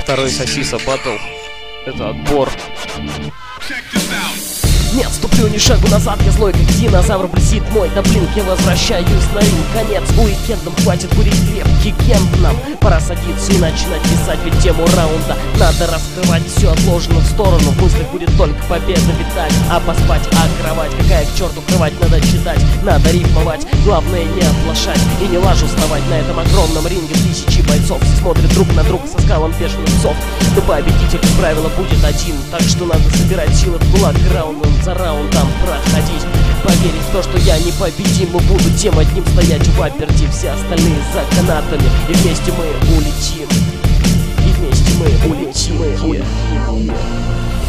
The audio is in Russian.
второй Сосиса Баттл. Это отбор. Не отступлю ни шагу назад, я злой как динозавр, блестит мой даблинг. Я возвращаюсь на ринг, конец уикендом. Хватит курить крепкий кент, нам пора садиться и начинать писать ведь тему раунда. Надо раскрывать все отложено в сторону, в мыслях будет только победа витать. А поспать, а кровать, какая к черту кровать, надо читать, надо рифмовать. Главное не оплошать и не лажу вставать. На этом огромном ринге тысячи бойцов смотрят друг на друга со скалом бешеных псов. Но победитель, как правило, будет один, так что надо собирать силы в кулак, раундом за раундом проходить. Поверить в то, что я непобедим, и буду тем одним стоять в аперти. Все остальные за канатами, и вместе мы улетим. И вместе мы улетим.